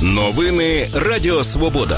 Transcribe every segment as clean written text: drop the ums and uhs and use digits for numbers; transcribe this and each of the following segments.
Новини Радіо Свобода.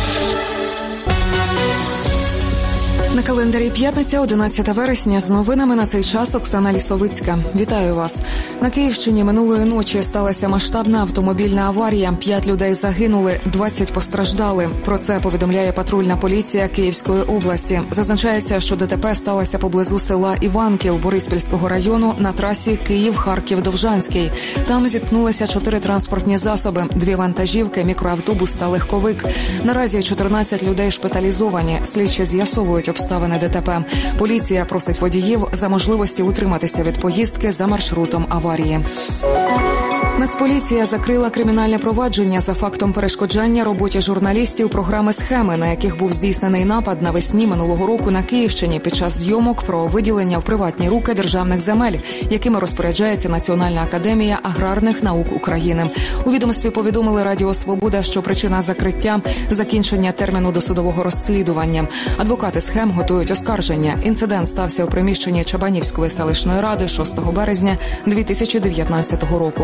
На календарі п'ятниця, 11 вересня. З новинами на цей час Оксана Лісовицька. Вітаю вас. На Київщині минулої ночі сталася масштабна автомобільна аварія. 5 людей загинули, 20 постраждали. Про це повідомляє патрульна поліція Київської області. Зазначається, що ДТП сталося поблизу села Іванків Бориспільського району на трасі Київ-Харків-Довжанський. Там зіткнулися 4 транспортні засоби, 2 вантажівки, мікроавтобус та легковик. Наразі 14 людей шпиталізовані. Слідчі з'ясовують обставини ДТП. Поліція просить водіїв за можливості утриматися від поїздки за маршрутом аварії. Нацполіція закрила кримінальне провадження за фактом перешкоджання роботі журналістів програми «Схеми», на яких був здійснений напад навесні минулого року на Київщині під час зйомок про виділення в приватні руки державних земель, якими розпоряджається Національна академія аграрних наук України. У відомстві повідомили Радіо Свобода, що причина закриття – закінчення терміну досудового розслідування. Адвокати «Схем» готують оскарження. Інцидент стався у приміщенні Чабанівської селищної ради 6 березня 2019 року.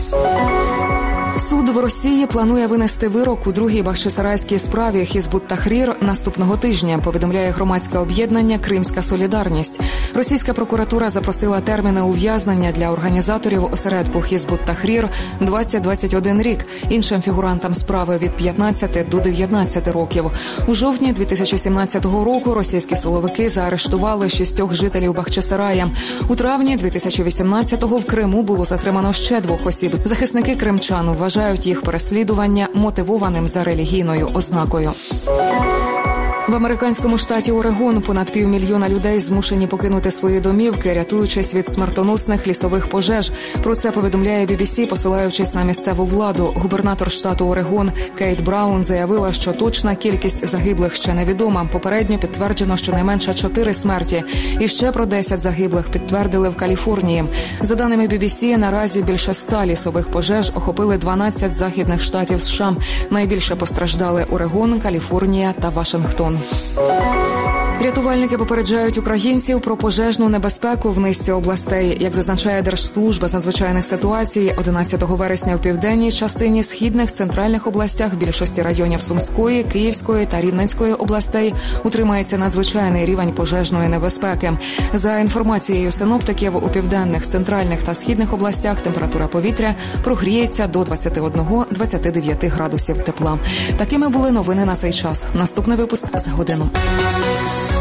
Суд в Росії планує винести вирок у другій бахчисарайській справі Хізбут-Тахрір наступного тижня, повідомляє громадське об'єднання «Кримська солідарність». Російська прокуратура запросила терміни ув'язнення для організаторів осередку Хізбут-Тахрір 20-21 рік, іншим фігурантам справи від 15 до 19 років. У жовтні 2017 року російські силовики заарештували 6 жителів Бахчисарая. У травні 2018-го в Криму було затримано ще 2 осіб. Захисники кримчан вважають їх переслідування мотивованим за релігійною ознакою. В американському штаті Орегон понад 500 000 людей змушені покинути свої домівки, рятуючись від смертоносних лісових пожеж. Про це повідомляє BBC, посилаючись на місцеву владу. Губернатор штату Орегон Кейт Браун заявила, що точна кількість загиблих ще невідома. Попередньо підтверджено щонайменше 4 смерті. І ще про 10 загиблих підтвердили в Каліфорнії. За даними BBC, наразі більше 100 лісових пожеж охопили 12 західних штатів США. Найбільше постраждали Орегон, Каліфорнія та Вашингтон. Рятувальники попереджають українців про пожежну небезпеку в низці областей. Як зазначає Держслужба з надзвичайних ситуацій, 11 вересня в південній частині, східних, центральних областях, більшості районів Сумської, Київської та Рівненської областей утримається надзвичайний рівень пожежної небезпеки. За інформацією синоптиків, у південних, центральних та східних областях температура повітря прогріється до 21-29 градусів тепла. Такими були новини на цей час. Наступний випуск за годину.